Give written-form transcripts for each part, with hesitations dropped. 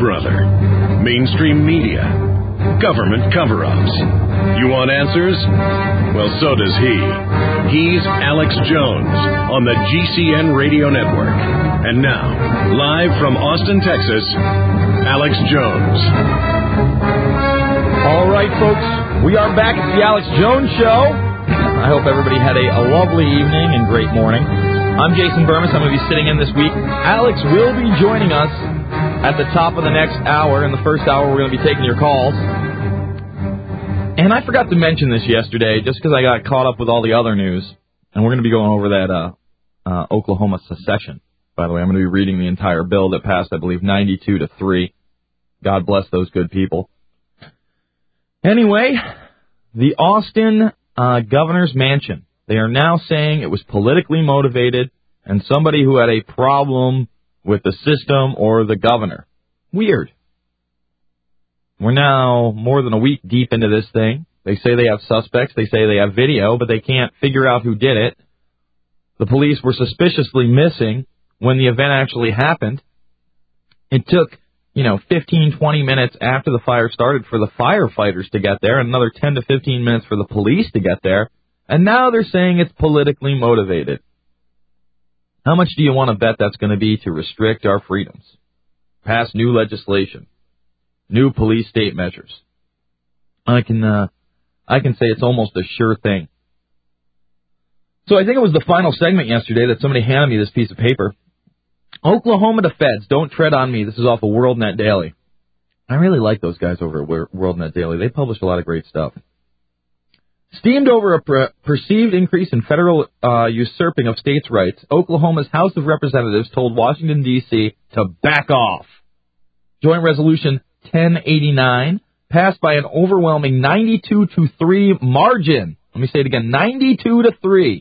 Brother, mainstream media, government cover-ups. You want answers? Well, so does he. He's Alex Jones on the GCN Radio Network. And now, live from Austin, Texas, Alex Jones. All right, folks, we are back at the Alex Jones Show. I hope everybody had a lovely evening and great morning. I'm Jason Burmis. I'm going to be sitting in this week. Alex will be joining us at the top of the next hour. In the first hour, we're going to be taking your calls. And I forgot to mention this yesterday just because I got caught up with all the other news. And we're going to be going over that Oklahoma secession. By the way, I'm going to be reading the entire bill that passed, I believe, 92-3. God bless those good people. Anyway, the Austin governor's mansion. They are now saying it was politically motivated and somebody who had a problem with the system or the governor. Weird. We're now more than a week deep into this thing. They say they have suspects. They say they have video, but they can't figure out who did it. The police were suspiciously missing when the event actually happened. It took, 15, 20 minutes after the fire started for the firefighters to get there, and another 10 to 15 minutes for the police to get there. And now they're saying it's politically motivated. How much do you want to bet that's going to be to restrict our freedoms? Pass new legislation. New police state measures. I can say it's almost a sure thing. So I think it was the final segment yesterday that somebody handed me this piece of paper. Oklahoma to feds, don't tread on me. This is off of WorldNet Daily. I really like those guys over at WorldNet Daily. They publish a lot of great stuff. Steamed over a perceived increase in federal usurping of states' rights, Oklahoma's House of Representatives told Washington, D.C. to back off. Joint Resolution 1089 passed by an overwhelming 92-3 margin. Let me say it again, 92-3.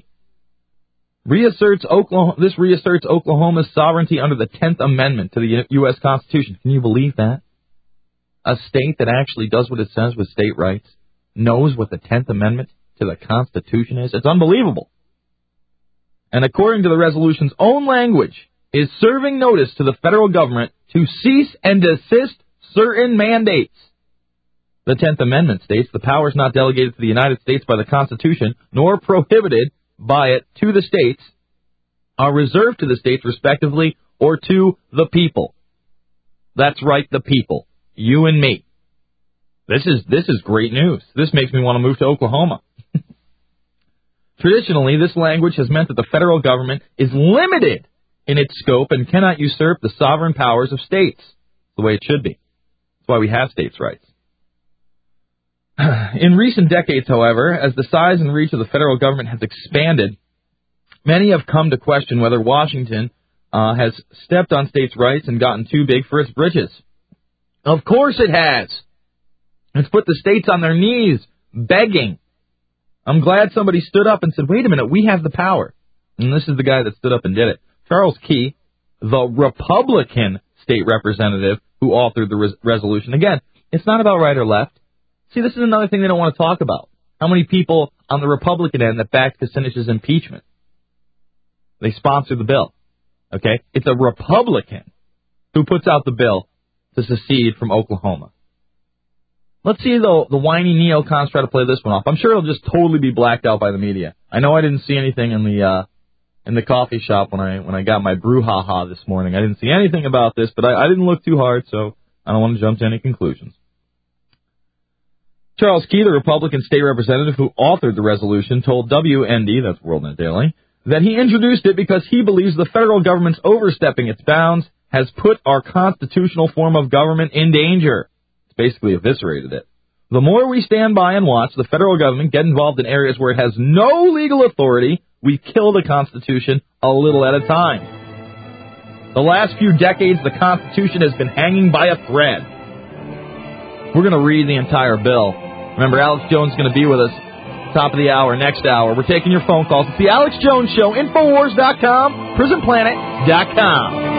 This reasserts Oklahoma's sovereignty under the 10th Amendment to the U.S. Constitution. Can you believe that? A state that actually does what it says with state rights knows what the 10th Amendment to the Constitution is. It's unbelievable. And according to the resolution's own language, is serving notice to the federal government to cease and desist certain mandates. The 10th Amendment states the powers not delegated to the United States by the Constitution, nor prohibited by it to the states, are reserved to the states respectively or to the people. That's right, the people. You and me. This is great news. This makes me want to move to Oklahoma. Traditionally, this language has meant that the federal government is limited in its scope and cannot usurp the sovereign powers of states. The way it should be. That's why we have states' rights. In recent decades, however, as the size and reach of the federal government has expanded, many have come to question whether Washington has stepped on states' rights and gotten too big for its britches. Of course it has. It's put the states on their knees, begging. I'm glad somebody stood up and said, wait a minute, we have the power. And this is the guy that stood up and did it. Charles Key, the Republican state representative who authored the resolution. Again, it's not about right or left. See, this is another thing they don't want to talk about. How many people on the Republican end that backed Kucinich's impeachment? They sponsored the bill. Okay? It's a Republican who puts out the bill to secede from Oklahoma. Let's see, though, the whiny neocons try to play this one off. I'm sure it'll just totally be blacked out by the media. I know I didn't see anything in the coffee shop when I got my brouhaha this morning. I didn't see anything about this, but I didn't look too hard, so I don't want to jump to any conclusions. Charles Key, the Republican state representative who authored the resolution, told WND, that's WorldNet Daily, that he introduced it because he believes the federal government's overstepping its bounds has put our constitutional form of government in danger. It's basically eviscerated it. The more we stand by and watch the federal government get involved in areas where it has no legal authority, we kill the Constitution a little at a time. The last few decades, the Constitution has been hanging by a thread. We're going to read the entire bill. Remember, Alex Jones is going to be with us top of the hour, next hour. We're taking your phone calls. It's the Alex Jones Show, Infowars.com, PrisonPlanet.com.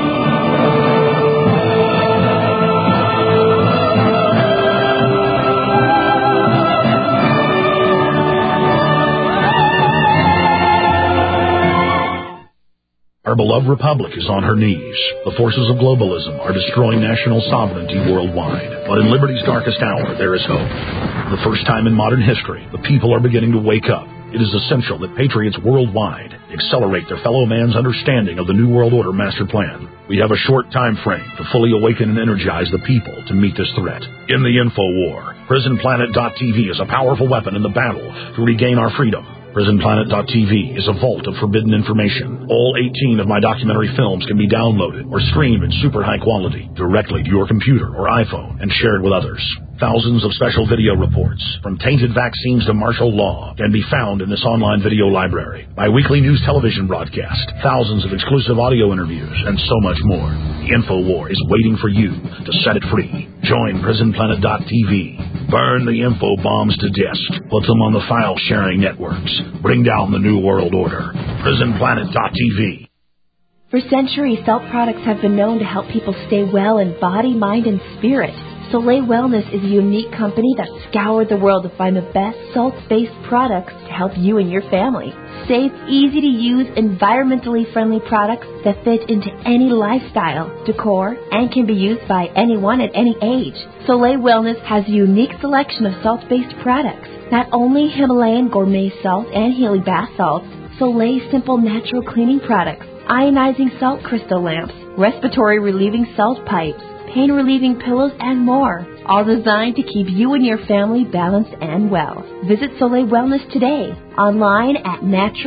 Our beloved republic is on her knees. The forces of globalism are destroying national sovereignty worldwide. But in liberty's darkest hour, there is hope. For the first time in modern history, the people are beginning to wake up. It is essential that patriots worldwide accelerate their fellow man's understanding of the New World Order master plan. We have a short time frame to fully awaken and energize the people to meet this threat. In the info war, PrisonPlanet.tv is a powerful weapon in the battle to regain our freedom. PrisonPlanet.tv is a vault of forbidden information. All 18 of my documentary films can be downloaded or streamed in super high quality directly to your computer or iPhone and shared with others. Thousands of special video reports, from tainted vaccines to martial law, can be found in this online video library. My weekly news television broadcast, thousands of exclusive audio interviews, and so much more. The InfoWar is waiting for you to set it free. Join PrisonPlanet.tv. Burn the info bombs to disk. Put them on the file-sharing networks. Bring down the New World Order. PrisonPlanet.tv. For centuries, Salt products have been known to help people stay well in body, mind, and spirit. Soleil Wellness is a unique company that scoured the world to find the best salt-based products to help you and your family. Safe, easy-to-use, environmentally friendly products that fit into any lifestyle, decor, and can be used by anyone at any age. Soleil Wellness has a unique selection of salt-based products. Not only Himalayan gourmet salt and Healy bath salts, Soleil simple natural cleaning products, ionizing salt crystal lamps, respiratory relieving salt pipes, pain-relieving pillows, and more, all designed to keep you and your family balanced and well. Visit Soleil Wellness today, online at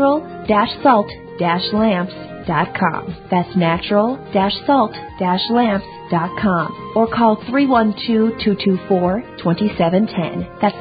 natural-salt-lamps.com. That's natural-salt-lamps.com. Or call 312-224-2710. That's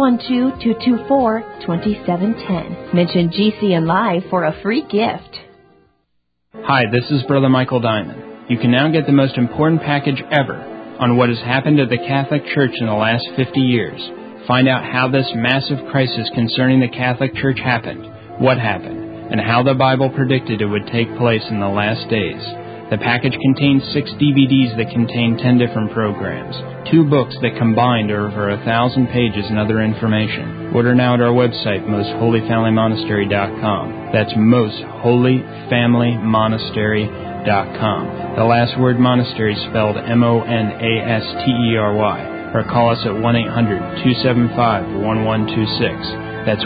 312-224-2710. Mention GCN Live for a free gift. Hi, this is Brother Michael Diamond. You can now get the most important package ever on what has happened to the Catholic Church in the last 50 years. Find out how this massive crisis concerning the Catholic Church happened, what happened, and how the Bible predicted it would take place in the last days. The package contains 6 DVDs that contain 10 different programs, 2 books that combined are over 1,000 pages and other information. Order now at our website, mostholyfamilymonastery.com. That's mostholyfamilymonastery.com. The last word monastery spelled MONASTERY, or call us at 1-800-275-1126. That's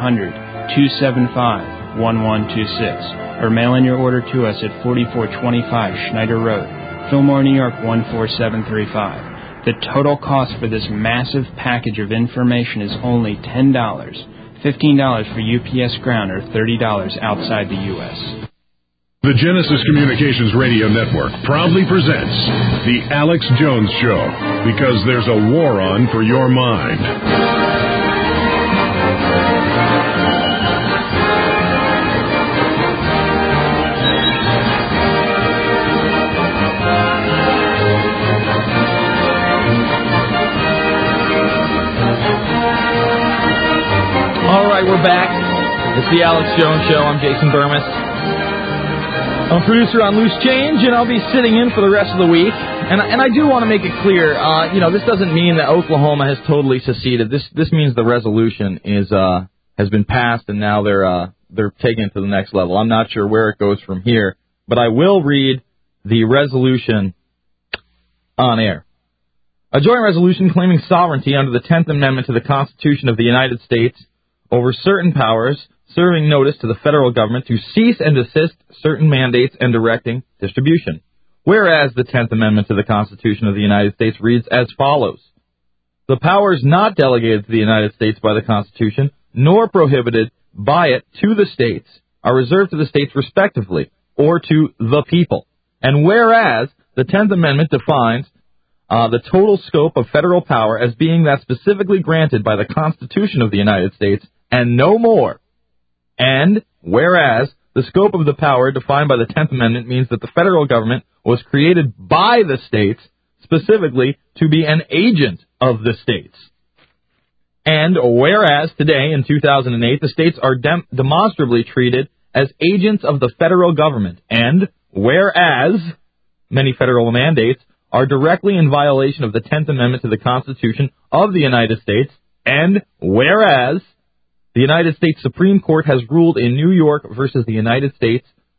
1-800-275-1126. Or mail in your order to us at 4425 Schneider Road, Fillmore, New York 14735. The total cost for this massive package of information is only $10, $15 for UPS Ground, or $30 outside the U.S. The Genesis Communications Radio Network proudly presents The Alex Jones Show, because there's a war on for your mind. All right, we're back. It's The Alex Jones Show. I'm Jason Burmis. I'm a producer on Loose Change, and I'll be sitting in for the rest of the week. And I do want to make it clear, this doesn't mean that Oklahoma has totally seceded. This means the resolution has been passed, and now they're taking it to the next level. I'm not sure where it goes from here, but I will read the resolution on air. A joint resolution claiming sovereignty under the 10th Amendment to the Constitution of the United States over certain powers, serving notice to the federal government to cease and desist certain mandates and directing distribution. Whereas the 10th Amendment to the Constitution of the United States reads as follows. The powers not delegated to the United States by the Constitution, nor prohibited by it to the states, are reserved to the states respectively, or to the people. And whereas the 10th Amendment defines the total scope of federal power as being that specifically granted by the Constitution of the United States, and no more. And whereas the scope of the power defined by the 10th Amendment means that the federal government was created by the states specifically to be an agent of the states. And whereas today, in 2008, the states are demonstrably treated as agents of the federal government. And whereas many federal mandates are directly in violation of the 10th Amendment to the Constitution of the United States. And whereas the United States Supreme Court has ruled in New York versus the United States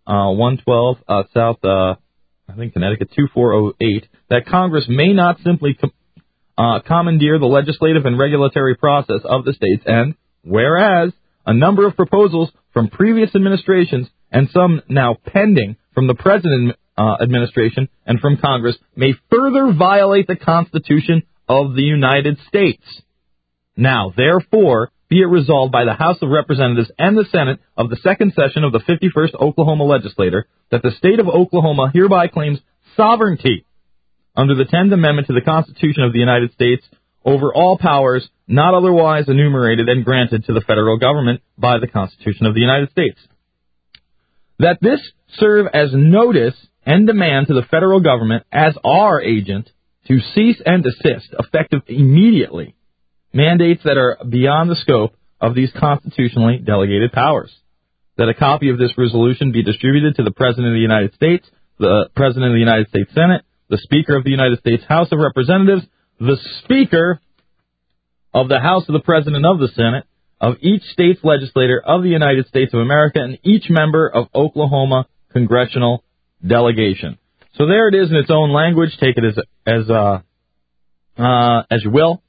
112 South, I think Connecticut 2408, that Congress may not simply commandeer the legislative and regulatory process of the states, and whereas a number of proposals from previous administrations and some now pending from the President administration and from Congress may further violate the Constitution of the United States. Now, therefore, be it resolved by the House of Representatives and the Senate of the second session of the 51st Oklahoma Legislature that the state of Oklahoma hereby claims sovereignty under the 10th Amendment to the Constitution of the United States over all powers not otherwise enumerated and granted to the federal government by the Constitution of the United States. That this serve as notice and demand to the federal government as our agent to cease and desist, effective immediately, mandates that are beyond the scope of these constitutionally delegated powers. That a copy of this resolution be distributed to the President of the United States, the President of the United States Senate, the Speaker of the United States House of Representatives, the Speaker of the House of the President of the Senate, of each state's legislator of the United States of America, and each member of Oklahoma congressional delegation. So there it is in its own language. Take it as you will.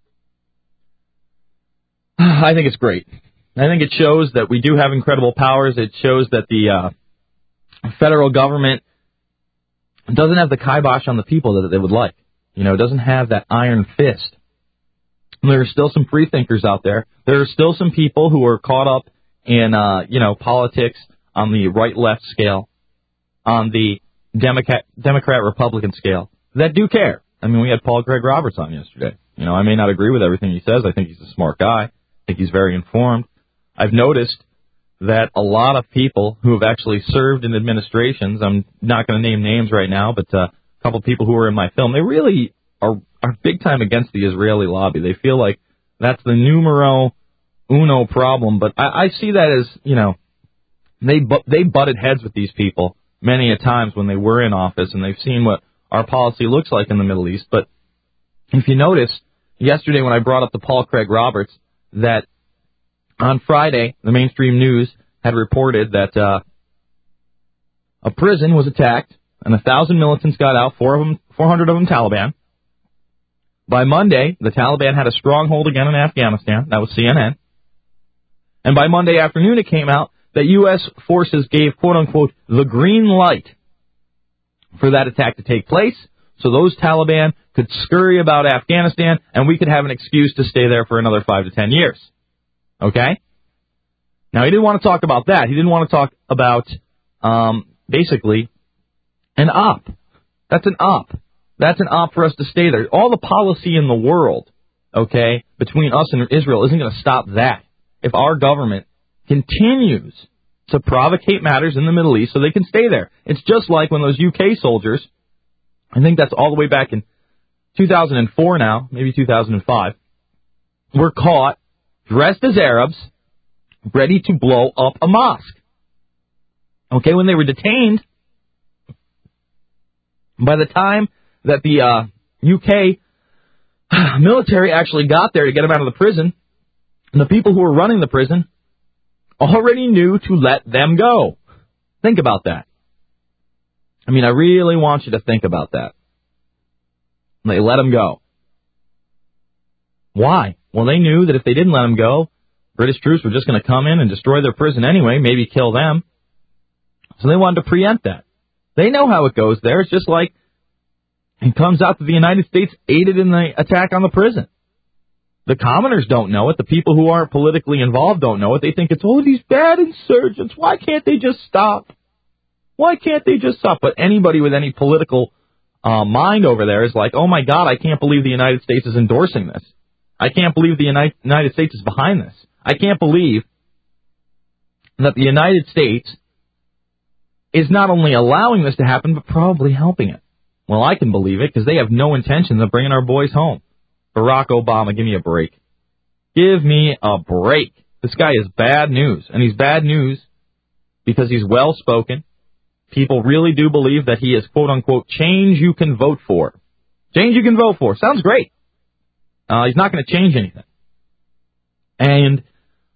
I think it's great. I think it shows that we do have incredible powers. It shows that the federal government doesn't have the kibosh on the people that they would like. You know, it doesn't have that iron fist. There are still some free thinkers out there. There are still some people who are caught up in, politics on the right-left scale, on the Democrat-Republican scale, that do care. I mean, we had Paul Craig Roberts on yesterday. You know, I may not agree with everything he says. I think he's a smart guy. I think he's very informed. I've noticed that a lot of people who have actually served in administrations, I'm not going to name names right now, but a couple of people who were in my film, they really are big time against the Israeli lobby. They feel like that's the numero uno problem. But I see that as, you know, they butted heads with these people many a times when they were in office, and they've seen what our policy looks like in the Middle East. But if you notice, yesterday when I brought up to Paul Craig Roberts that on Friday, the mainstream news had reported that a prison was attacked and 1,000 militants got out, 400 of them Taliban. By Monday, the Taliban had a stronghold again in Afghanistan. That was CNN. And by Monday afternoon, it came out that U.S. forces gave, quote-unquote, the green light for that attack to take place, so those Taliban could scurry about Afghanistan, and we could have an excuse to stay there for another 5 to 10 years. Okay? Now, he didn't want to talk about that. He didn't want to talk about, basically, an op. That's an op. That's an op for us to stay there. All the policy in the world, okay, between us and Israel isn't going to stop that. If our government continues to provocate matters in the Middle East so they can stay there. It's just like when those UK soldiers, I think that's all the way back in 2004 now, maybe 2005, were caught dressed as Arabs, ready to blow up a mosque. Okay, when they were detained, by the time that the UK military actually got there to get them out of the prison, and the people who were running the prison already knew to let them go. Think about that. I mean, I really want you to think about that. They let them go. Why? Well, they knew that if they didn't let them go, British troops were just going to come in and destroy their prison anyway, maybe kill them. So they wanted to preempt that. They know how it goes there. It's just like it comes out that the United States aided in the attack on the prison. The commoners don't know it. The people who aren't politically involved don't know it. They think it's, oh, these bad insurgents. Why can't they just stop? Why can't they just stop? But anybody with any political mind over there is like, oh, my God, I can't believe the United States is endorsing this. I can't believe the United States is behind this. I can't believe that the United States is not only allowing this to happen, but probably helping it. Well, I can believe it because they have no intention of bringing our boys home. Barack Obama, give me a break. Give me a break. This guy is bad news, and he's bad news because he's well-spoken. People really do believe that he is, quote-unquote, change you can vote for. Change you can vote for. Sounds great. He's not going to change anything. And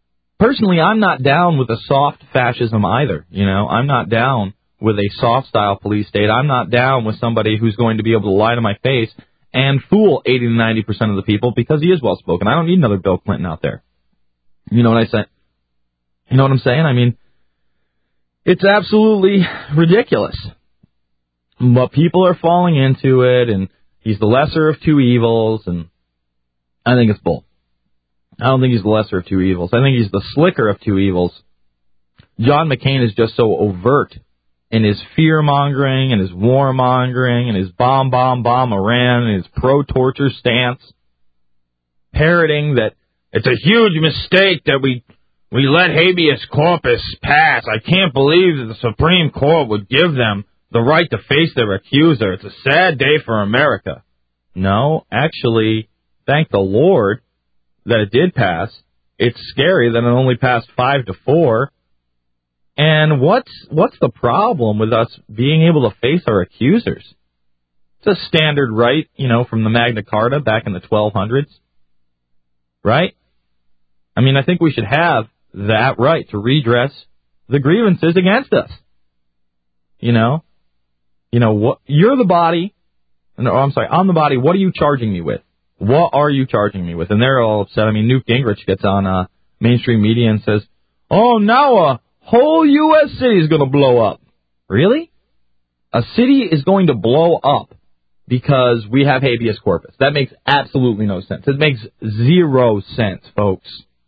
personally, I'm not down with a soft fascism either. You know, I'm not down with a soft-style police state. I'm not down with somebody who's going to be able to lie to my face and fool 80 to 90% of the people because he is well-spoken. I don't need another Bill Clinton out there. You know what I say? You know what I'm saying? I mean, it's absolutely ridiculous. But people are falling into it, and he's the lesser of two evils, and I think it's bull. I don't think he's the lesser of two evils. I think he's the slicker of two evils. John McCain is just so overt in his fear-mongering and his war-mongering and his bomb Iran and his pro-torture stance, parroting that it's a huge mistake that we let habeas corpus pass. I can't believe that the Supreme Court would give them the right to face their accuser. It's a sad day for America. No, actually, thank the Lord that it did pass. It's scary that it only passed 5-4. And what's the problem with us being able to face our accusers? It's a standard right, you know, from the Magna Carta back in the 1200s, right? I mean, I think we should have that right to redress the grievances against us. You know what? You're the body. No, I'm sorry. I'm the body. What are you charging me with? What are you charging me with? And they're all upset. I mean, Newt Gingrich gets on mainstream media and says, "Oh, now a whole U.S. city is going to blow up." Really? A city is going to blow up because we have habeas corpus. That makes absolutely no sense. It makes zero sense, folks.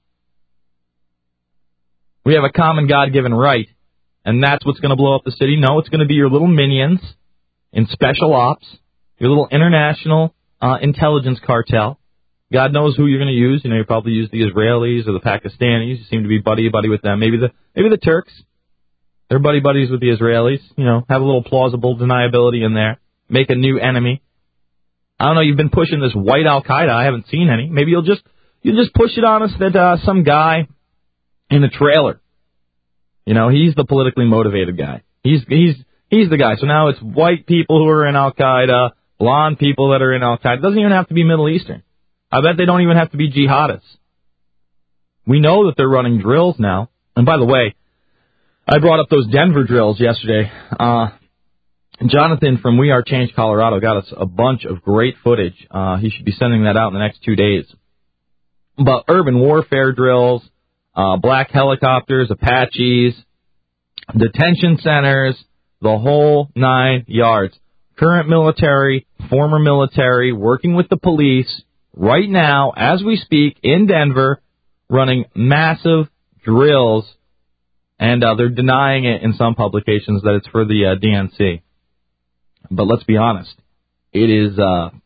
We have a common God-given right, and that's what's going to blow up the city. No, it's going to be your little minions in special ops, your little international intelligence cartel. God knows who you're going to use. You know, you probably use the Israelis or the Pakistanis. You seem to be buddy with them. Maybe the Turks. They're buddies with the Israelis. You know, have a little plausible deniability in there. Make a new enemy. I don't know. You've been pushing this white Al Qaeda. I haven't seen any. Maybe you'll just push it on us that some guy in a trailer. You know, he's the politically motivated guy. He's the guy. So now it's white people who are in Al Qaeda, blonde people that are in Al Qaeda. It doesn't even have to be Middle Eastern. I bet they don't even have to be jihadists. We know that they're running drills now. And by the way, I brought up those Denver drills yesterday. Jonathan from We Are Change Colorado got us a bunch of great footage. He should be sending that out in the next 2 days. But urban warfare drills, black helicopters, Apaches, detention centers, the whole 9 yards. Current military, former military, working with the police, right now, as we speak, in Denver, running massive drills, and they're denying it in some publications that it's for the DNC. But let's be honest, it is,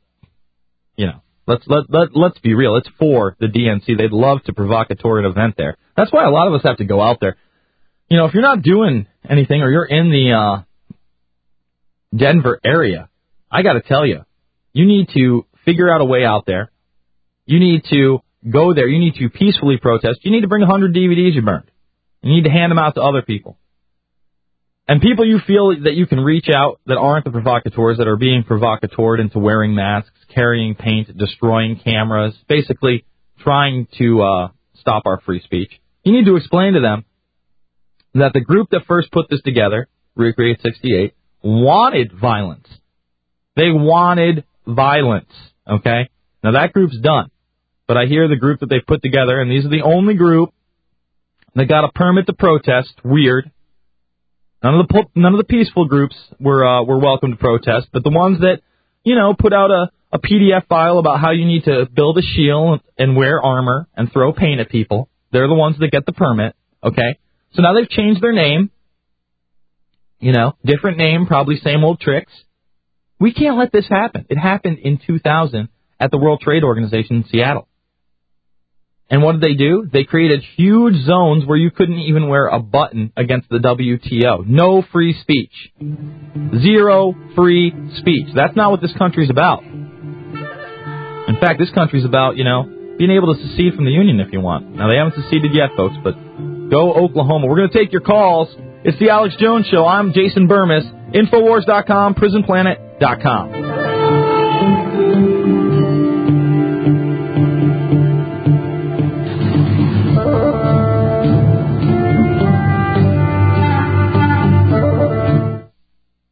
let's be real, it's for the DNC. They'd love to provocatory an event there. That's why a lot of us have to go out there. You know, if you're not doing anything or you're in the Denver area, I got to tell you, you need to figure out a way out there. You need to go there. You need to peacefully protest. You need to bring 100 DVDs you burned. You need to hand them out to other people. And people you feel that you can reach out that aren't the provocateurs, that are being provocatored into wearing masks, carrying paint, destroying cameras, basically trying to stop our free speech. You need to explain to them that the group that first put this together, Recreate 68, wanted violence. They wanted violence, okay? Now that group's done. But I hear the group that they've put together, and these are the only group that got a permit to protest. Weird. None of the peaceful groups were welcome to protest, but the ones that, you know, put out a PDF file about how you need to build a shield and wear armor and throw paint at people, they're the ones that get the permit, okay? So now they've changed their name. You know, different name, probably same old tricks. We can't let this happen. It happened in 2000 at the World Trade Organization in Seattle. And what did they do? They created huge zones where you couldn't even wear a button against the WTO. No free speech. Zero free speech. That's not what this country's about. In fact, this country's about, you know, being able to secede from the Union if you want. Now, they haven't seceded yet, folks, but go Oklahoma. We're going to take your calls. It's the Alex Jones Show. I'm Jason Burmis. Infowars.com, PrisonPlanet.com.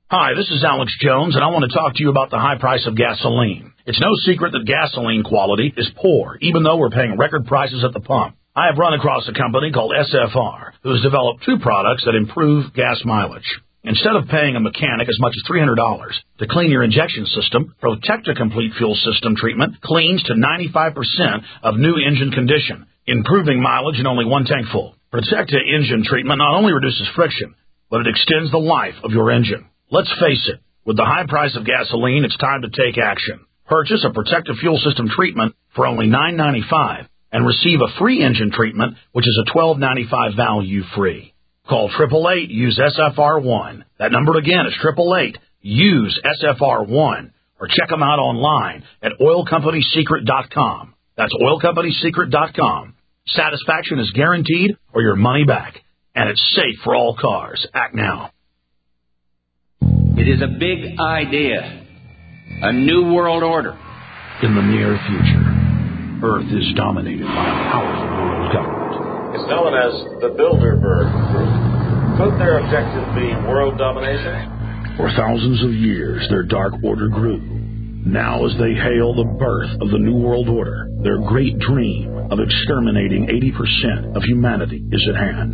Hi, this is Alex Jones, and I want to talk to you about the high price of gasoline. It's no secret that gasoline quality is poor, even though we're paying record prices at the pump. I have run across a company called SFR, who has developed two products that improve gas mileage. Instead of paying a mechanic as much as $300 to clean your injection system, Protecta Complete Fuel System treatment cleans to 95% of new engine condition, improving mileage in only one tank full. Protecta engine treatment not only reduces friction, but it extends the life of your engine. Let's face it, with the high price of gasoline, it's time to take action. Purchase a Protecta Fuel System treatment for only $9.95 and receive a free engine treatment, which is a $12.95 value free. Call 888-USE SFR1. That number again is 888-USE SFR1. Or check them out online at oilcompanysecret.com. That's oilcompanysecret.com. Satisfaction is guaranteed or your money back. And it's safe for all cars. Act now. It is a big idea. A new world order. In the near future, Earth is dominated by a powerful world government. It's known as the Bilderberg Group. Could their objective be world domination? For thousands of years, their dark order grew. Now, as they hail the birth of the New World Order, their great dream of exterminating 80% of humanity is at hand.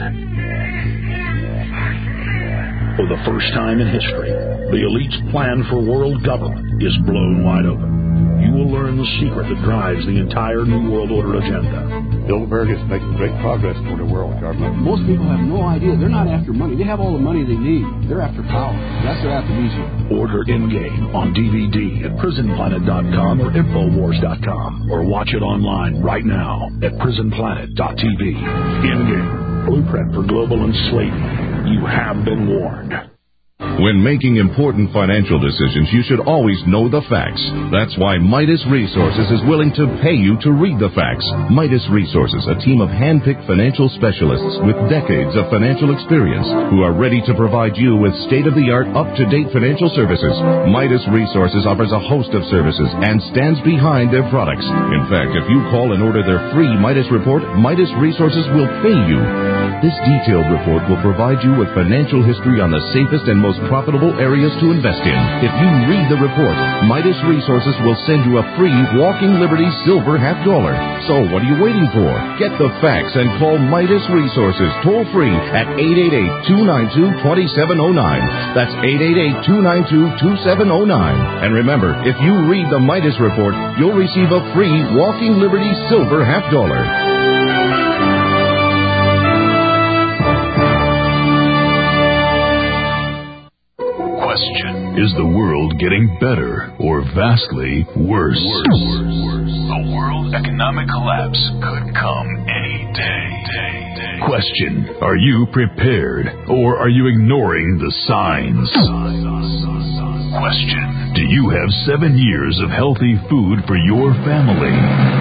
For the first time in history, the elite's plan for world government is blown wide open. You will learn the secret that drives the entire New World Order agenda. Bilderberg is making great progress toward a world government. Most people have no idea. They're not after money. They have all the money they need. They're after power. That's their aphrodisiac. Order In-Game on DVD at prisonplanet.com or Infowars.com, or watch it online right now at prisonplanet.tv. In-Game, blueprint for global enslavement. You have been warned. When making important financial decisions, you should always know the facts. That's why Midas Resources is willing to pay you to read the facts. Midas Resources, a team of hand-picked financial specialists with decades of financial experience who are ready to provide you with state-of-the-art, up-to-date financial services. Midas Resources offers a host of services and stands behind their products. In fact, if you call and order their free Midas report, Midas Resources will pay you. This detailed report will provide you with financial history on the safest and most profitable areas to invest in. If you read the report, Midas Resources will send you a free Walking Liberty silver $50. So what are you waiting for? Get the facts and call Midas Resources toll free at 888-292-2709. That's 888-292-2709. And remember, if you read the Midas report, you'll receive a free Walking Liberty silver $50. Question: is the world getting better or vastly worse? A world economic collapse could come any day. Question: are you prepared or are you ignoring the signs? Question: do you have 7 years of healthy food for your family?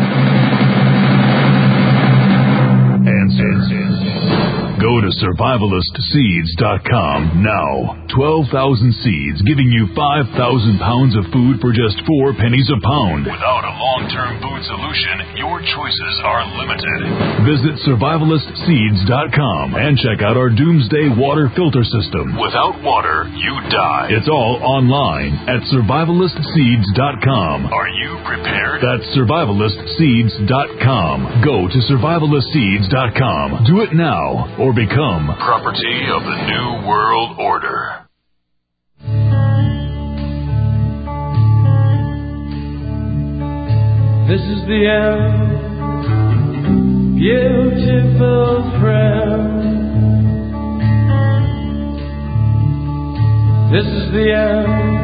Answer: go to survivalistseeds.com now. 12,000 seeds giving you 5,000 pounds of food for just 4 pennies a pound. Without a long-term food solution, your choices are limited. Visit survivalistseeds.com and check out our Doomsday Water Filter System. Without water, you die. It's all online at survivalistseeds.com. Are you prepared? That's survivalistseeds.com. Go to survivalistseeds.com. Do it now or become property of the New World Order. This is the end, beautiful friend. This is the end,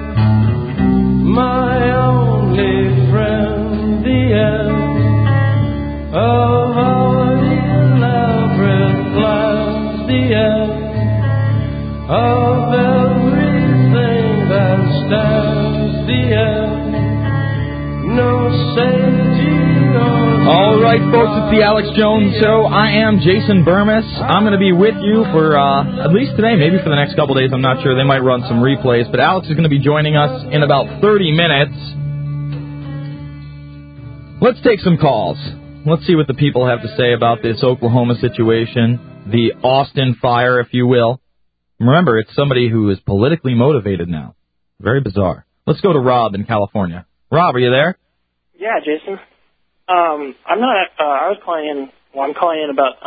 my only friend. The end of all the elaborate plans. The end of everything that stands. The end. No safety. All right, folks, it's the Alex Jones Show. I am Jason Burmis. I'm going to be with you for at least today, maybe for the next couple days. I'm not sure. They might run some replays. But Alex is going to be joining us in about 30 minutes. Let's take some calls. Let's see what the people have to say about this Oklahoma situation, the Austin fire, if you will. Remember, it's somebody who is politically motivated now. Very bizarre. Let's go to Rob in California. Rob, are you there? Yeah, Jason. I'm not. I was calling in. Well, I'm calling in about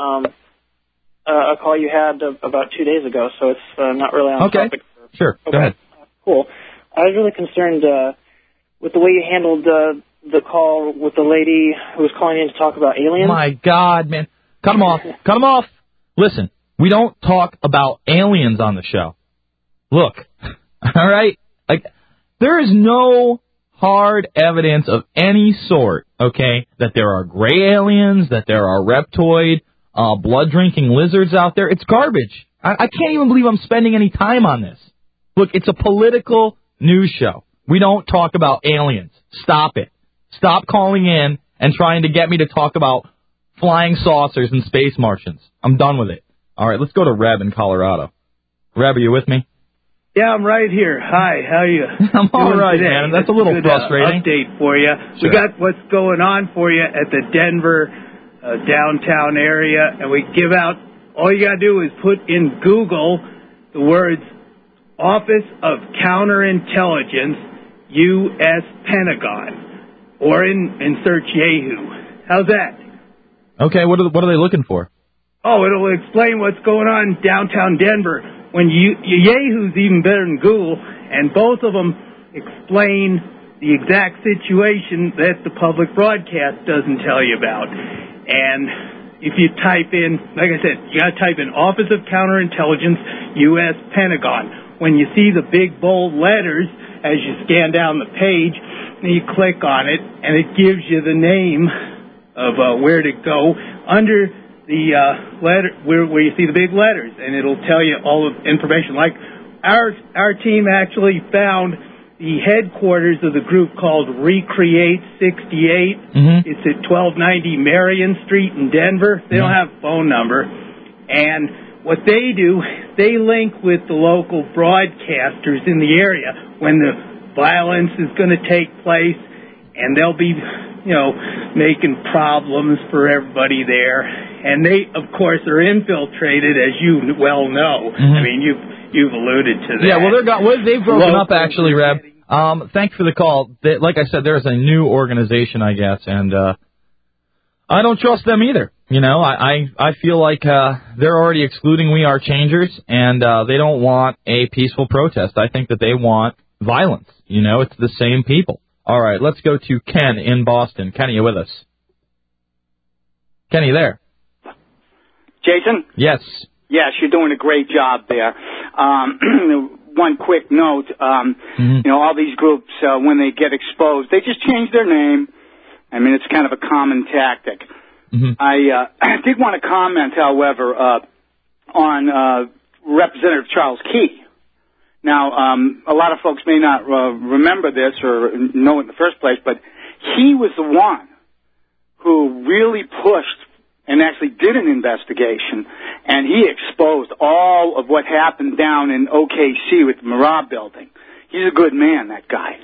a call you had about 2 days ago, so it's not really on topic. Sure. Okay. Go ahead. Cool. I was really concerned with the way you handled the call with the lady who was calling in to talk about aliens. My God, man. Cut him off. Cut him off. Listen, we don't talk about aliens on the show. Look, all right? Like, there is no hard evidence of any sort, okay, that there are gray aliens, that there are reptoid, blood-drinking lizards out there. It's garbage. I can't even believe I'm spending any time on this. Look, it's a political news show. We don't talk about aliens. Stop it. Stop calling in and trying to get me to talk about flying saucers and space Martians. I'm done with it. All right, let's go to Reb in Colorado. Reb, are you with me? Yeah, I'm right here. Hi, how are you? I'm all right, man. That's a little frustrating. Update for you. Sure. We got what's going on for you at the Denver downtown area, and we give out, all you got to do is put in Google the words Office of Counterintelligence, U.S. Pentagon, or in search Yahoo. How's that? Okay, what are they looking for? Oh, it'll explain what's going on downtown Denver. When Yahoo's even better than Google, and both of them explain the exact situation that the public broadcast doesn't tell you about. And if you type in, like I said, you got to type in Office of Counterintelligence, U.S. Pentagon. When you see the big bold letters as you scan down the page, and you click on it, and it gives you the name of where to go under the letter where you see the big letters, and it'll tell you all the information. Like our team actually found the headquarters of the group called Recreate 68. Mm-hmm. It's at 1290 Marion Street in Denver. They don't have a phone number, and what they do, they link with the local broadcasters in the area when the violence is going to take place, and they'll be, making problems for everybody there. And they, of course, are infiltrated, as you well know. Mm-hmm. I mean, you've alluded to that. Yeah, well, they've broken up, actually, Reb. Thanks for the call. Like I said, there's a new organization, I guess, and I don't trust them either. I feel like they're already excluding We Are Changers, and they don't want a peaceful protest. I think that they want violence. It's the same people. All right, let's go to Ken in Boston. Ken, are you with us? Ken, are you there? Jason? Yes. Yes, you're doing a great job there. One quick note, all these groups, when they get exposed, they just change their name. I mean, it's kind of a common tactic. Mm-hmm. I did want to comment, however, on Representative Charles Key. Now, a lot of folks may not remember this or know it in the first place, but he was the one who really pushed and actually did an investigation, and he exposed all of what happened down in OKC with the Marab building. He's a good man, that guy.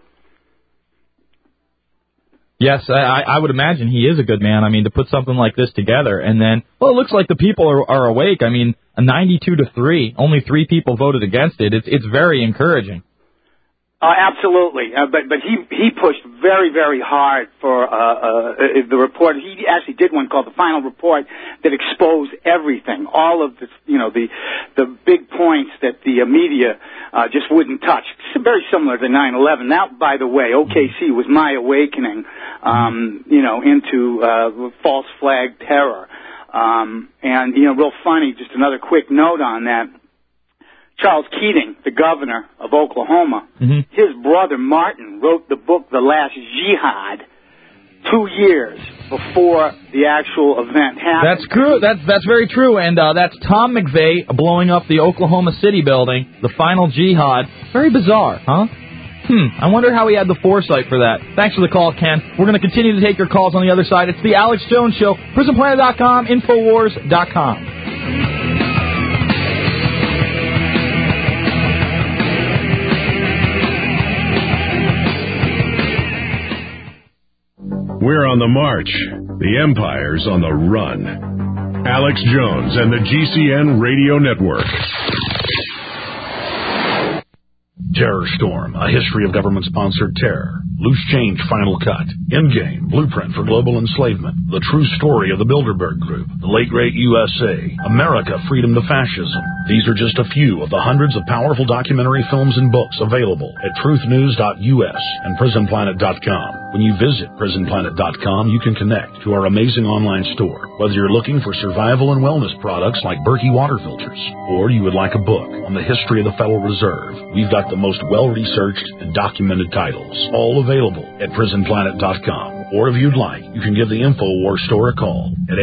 Yes, I would imagine he is a good man. I mean, to put something like this together, and then, well, it looks like the people are awake. I mean, a 92-3, only 3 people voted against it. It's very encouraging. Absolutely, but he pushed very, very hard for the report. He actually did one called the Final Report that exposed everything, all of the big points that the media just wouldn't touch. It's very similar to 9/11. That, by the way, OKC was my awakening, into false flag terror. And real funny. Just another quick note on that. Charles Keating, the governor of Oklahoma, his brother Martin wrote the book The Last Jihad 2 years before the actual event happened. That's true. That's very true. And that's Tom McVeigh blowing up the Oklahoma City building, the final jihad. Very bizarre, huh? I wonder how he had the foresight for that. Thanks for the call, Ken. We're going to continue to take your calls on the other side. It's the Alex Jones Show, PrisonPlanet.com, Infowars.com. We're on the march. The Empire's on the run. Alex Jones and the GCN Radio Network. Terror Storm, A History of Government-Sponsored Terror. Loose Change Final Cut. Endgame, Blueprint for Global Enslavement. The True Story of the Bilderberg Group. The Late Great USA. America, Freedom to Fascism. These are just a few of the hundreds of powerful documentary films and books available at truthnews.us and prisonplanet.com. When you visit prisonplanet.com, you can connect to our amazing online store. Whether you're looking for survival and wellness products like Berkey water filters, or you would like a book on the history of the Federal Reserve, we've got the most well-researched and documented titles, all available at prisonplanet.com. Or if you'd like, you can give the InfoWars store a call at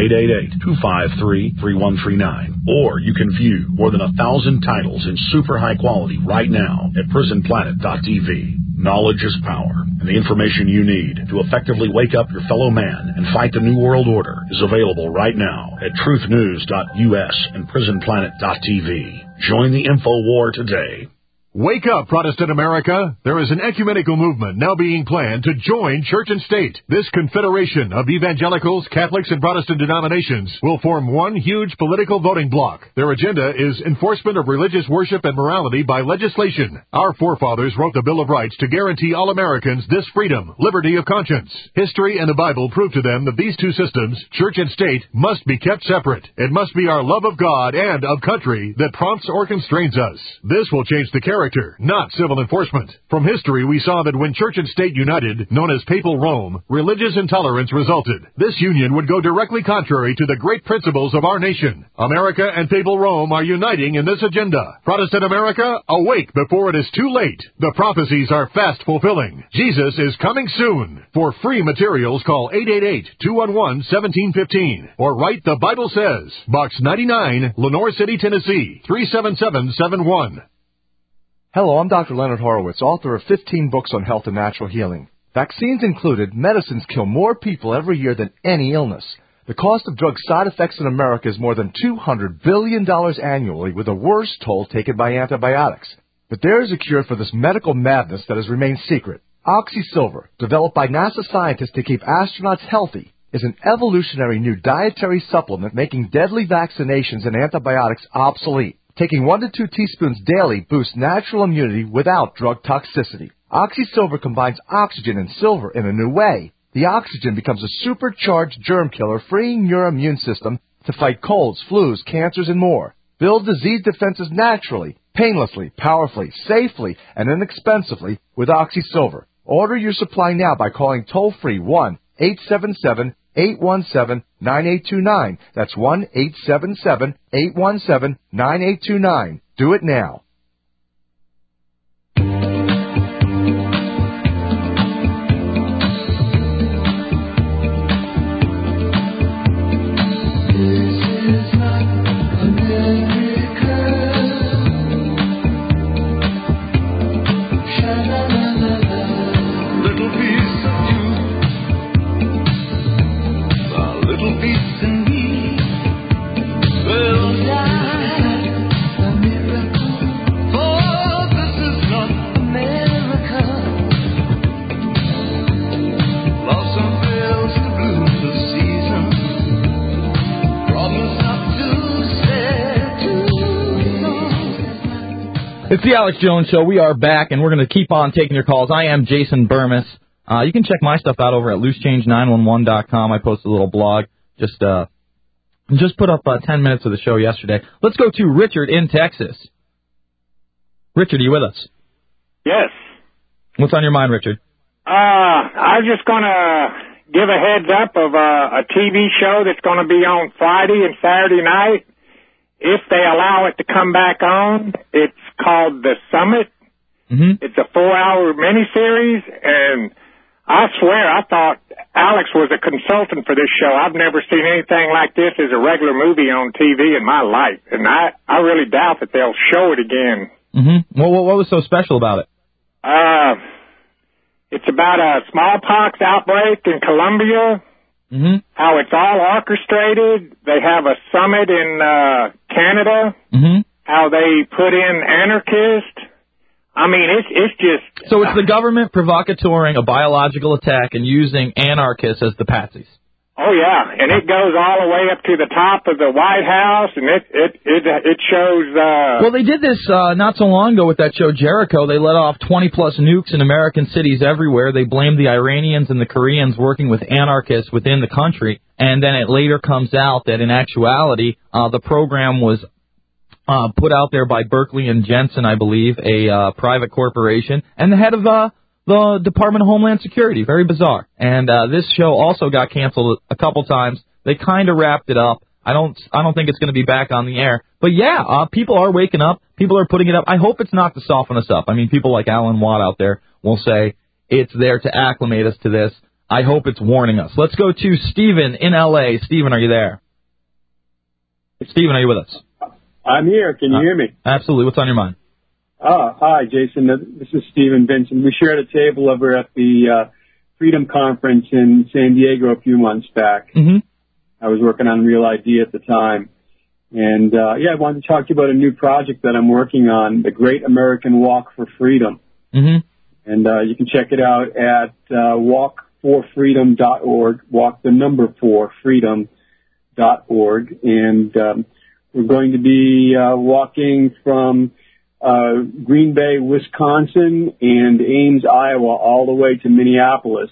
888-253-3139. Or you can view more than 1,000 titles in super high quality right now at prisonplanet.tv. Knowledge is power, and the information you need to effectively wake up your fellow man and fight the New World Order is available right now at truthnews.us and prisonplanet.tv. Join the InfoWar today. Wake up, Protestant America. There is an ecumenical movement now being planned to join church and state. This confederation of evangelicals, Catholics, and Protestant denominations will form one huge political voting bloc. Their agenda is enforcement of religious worship and morality by legislation. Our forefathers wrote the Bill of Rights to guarantee all Americans this freedom, liberty of conscience. History and the Bible prove to them that these two systems, church and state, must be kept separate. It must be our love of God and of country that prompts or constrains us. This will change the character, not civil enforcement. From history, we saw that when church and state united, known as Papal Rome, religious intolerance resulted. This union would go directly contrary to the great principles of our nation. America and Papal Rome are uniting in this agenda. Protestant America, awake before it is too late. The prophecies are fast fulfilling. Jesus is coming soon. For free materials, call 888-211-1715 or write The Bible Says, Box 99, Lenore City, Tennessee, 37771. Hello, I'm Dr. Leonard Horowitz, author of 15 books on health and natural healing. Vaccines included, medicines kill more people every year than any illness. The cost of drug side effects in America is more than $200 billion annually, with the worst toll taken by antibiotics. But there is a cure for this medical madness that has remained secret. OxySilver, developed by NASA scientists to keep astronauts healthy, is an evolutionary new dietary supplement making deadly vaccinations and antibiotics obsolete. Taking 1 to 2 teaspoons daily boosts natural immunity without drug toxicity. OxySilver combines oxygen and silver in a new way. The oxygen becomes a supercharged germ killer, freeing your immune system to fight colds, flus, cancers, and more. Build disease defenses naturally, painlessly, powerfully, safely, and inexpensively with OxySilver. Order your supply now by calling toll-free 1-877-817-9829. That's 1-877-817-9829. Do it now. It's the Alex Jones Show. We are back, and we're going to keep on taking your calls. I am Jason Burmis. You can check my stuff out over at loosechange911.com. I posted a little blog. Just put up 10 minutes of the show yesterday. Let's go to Richard in Texas. Richard, are you with us? Yes. What's on your mind, Richard? I was just going to give a heads up of a TV show that's going to be on Friday and Saturday night. If they allow it to come back on, it's called The Summit. Mm-hmm. It's a 4-hour miniseries, and I swear I thought Alex was a consultant for this show. I've never seen anything like this as a regular movie on TV in my life, and I really doubt that they'll show it again. Mm-hmm. Well, what was so special about it? It's about a smallpox outbreak in Colombia. Mm-hmm. How it's all orchestrated. They have a summit in Canada. Mm-hmm. How they put in anarchists. I mean, it's just... So it's the government provocatoring a biological attack and using anarchists as the patsies. Oh yeah, and it goes all the way up to the top of the White House, and it shows. Well, they did this not so long ago with that show Jericho. They let off 20-plus nukes in American cities everywhere. They blamed the Iranians and the Koreans working with anarchists within the country, and then it later comes out that in actuality, the program was put out there by Berkeley and Jensen, I believe, a private corporation, and the head of the Department of Homeland Security. Very bizarre. And this show also got canceled a couple times. They kind of wrapped it up. I don't think it's going to be back on the air. But yeah, people are waking up. People are putting it up. I hope it's not to soften us up. I mean, people like Alan Watt out there will say it's there to acclimate us to this. I hope it's warning us. Let's go to Stephen in L.A. Stephen, are you there? Stephen, are you with us? I'm here. Can you hear me? Absolutely. What's on your mind? Hi, Jason. This is Stephen Vincent. We shared a table over at the Freedom Conference in San Diego a few months back. Mm-hmm. I was working on Real ID at the time. And, I wanted to talk to you about a new project that I'm working on, the Great American Walk for Freedom. Mm-hmm. And you can check it out at walkforfreedom.org, walk4freedom.org. And we're going to be walking from Green Bay, Wisconsin, and Ames, Iowa, all the way to Minneapolis.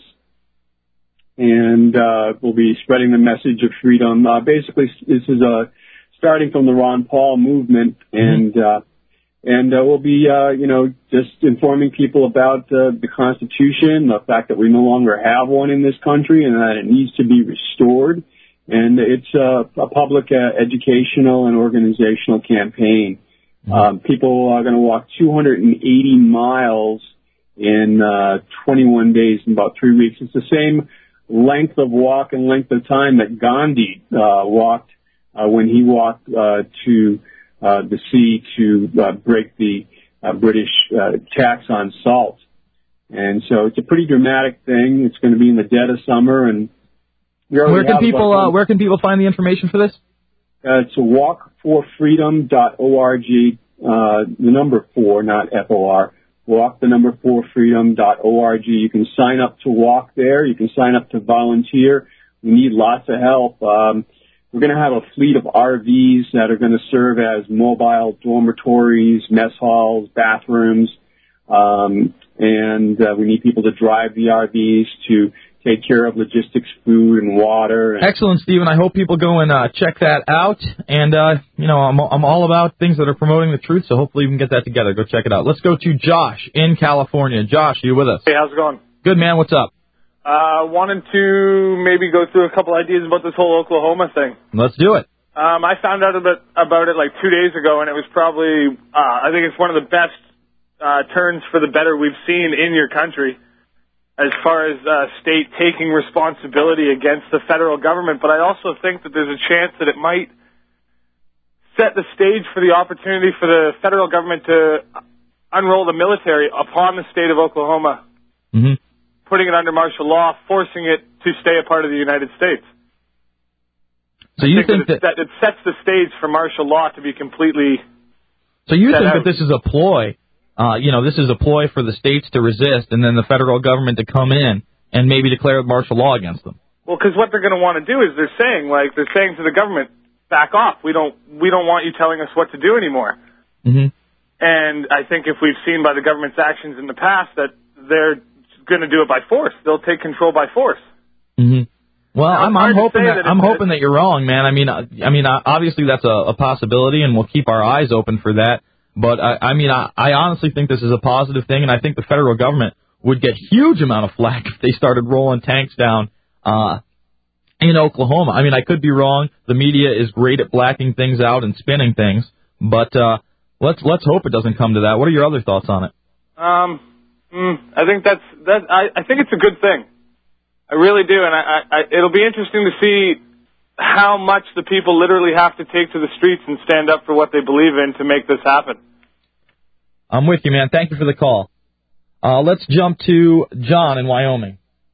And we'll be spreading the message of freedom. Basically, this is starting from the Ron Paul movement, and we'll be, just informing people about the Constitution, the fact that we no longer have one in this country, and that it needs to be restored. And it's a public educational and organizational campaign. People are going to walk 280 miles in 21 days, in about 3 weeks. It's the same length of walk and length of time that Gandhi walked when he walked to the sea to break the British tax on salt. And so it's a pretty dramatic thing. It's going to be in the dead of summer. And where can people find the information for this? It's walkforfreedom.org, the number 4, not FOR. Walk, the number 4freedom.org. You can sign up to walk there. You can sign up to volunteer. We need lots of help. We're going to have a fleet of RVs that are going to serve as mobile dormitories, mess halls, bathrooms, and we need people to drive the RVs to take care of logistics, food, and water. Excellent, Stephen. I hope people go and check that out. And, I'm all about things that are promoting the truth, so hopefully we can get that together. Go check it out. Let's go to Josh in California. Josh, are you with us? Hey, how's it going? Good, man. What's up? Wanted to maybe go through a couple ideas about this whole Oklahoma thing. Let's do it. I found out about it like 2 days ago, and it was probably, I think it's one of the best turns for the better we've seen in your country, as far as state taking responsibility against the federal government. But I also think that there's a chance that it might set the stage for the opportunity for the federal government to unroll the military upon the state of Oklahoma, putting it under martial law, forcing it to stay a part of the United States. So you think that it sets the stage for martial law to be completely So you think out. that this is a ploy? This is a ploy for the states to resist, and then the federal government to come in and maybe declare martial law against them. Well, because what they're going to want to do is they're saying to the government, back off. We don't want you telling us what to do anymore. Mm-hmm. And I think if we've seen by the government's actions in the past that they're going to do it by force, they'll take control by force. Mm-hmm. Well, I'm hoping that you're wrong, man. I mean, obviously that's a possibility, and we'll keep our eyes open for that. But I honestly think this is a positive thing, and I think the federal government would get huge amount of flack if they started rolling tanks down in Oklahoma. I mean, I could be wrong. The media is great at blacking things out and spinning things, but let's hope it doesn't come to that. What are your other thoughts on it? I think I think it's a good thing. I really do, and it'll be interesting to see how much the people literally have to take to the streets and stand up for what they believe in to make this happen. I'm with you, man. Thank you for the call. Let's jump to John in Wyoming.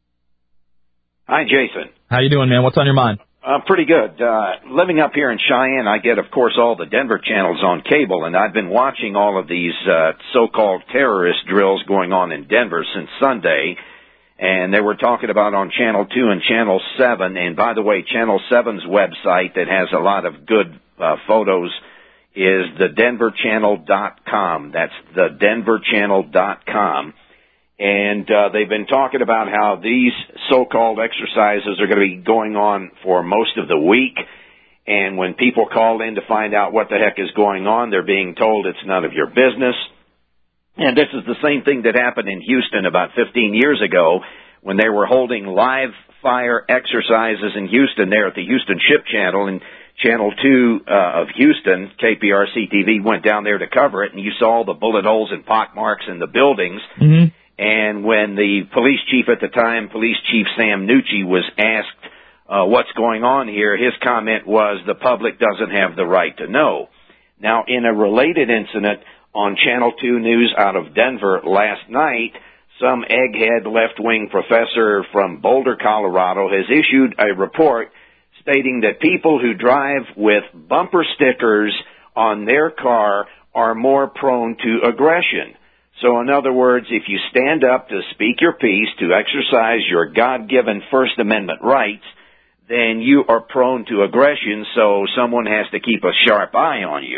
Hi, Jason. How you doing, man? What's on your mind? Pretty good. Living up here in Cheyenne, I get, of course, all the Denver channels on cable, and I've been watching all of these so-called terrorist drills going on in Denver since Sunday. And they were talking about on Channel 2 and Channel 7. And by the way, Channel 7's website that has a lot of good photos is thedenverchannel.com. That's thedenverchannel.com. And they've been talking about how these so-called exercises are going to be going on for most of the week. And when people call in to find out what the heck is going on, they're being told it's none of your business. And this is the same thing that happened in Houston about 15 years ago when they were holding live fire exercises in Houston there at the Houston Ship Channel. And Channel 2 of Houston, KPRC TV, went down there to cover it, and you saw the bullet holes and pockmarks in the buildings. Mm-hmm. And when the police chief at the time, Police Chief Sam Nucci, was asked what's going on here, his comment was the public doesn't have the right to know. Now, in a related incident on Channel 2 News out of Denver last night, some egghead left-wing professor from Boulder, Colorado, has issued a report stating that people who drive with bumper stickers on their car are more prone to aggression. So in other words, if you stand up to speak your piece, to exercise your God-given First Amendment rights, then you are prone to aggression, so someone has to keep a sharp eye on you.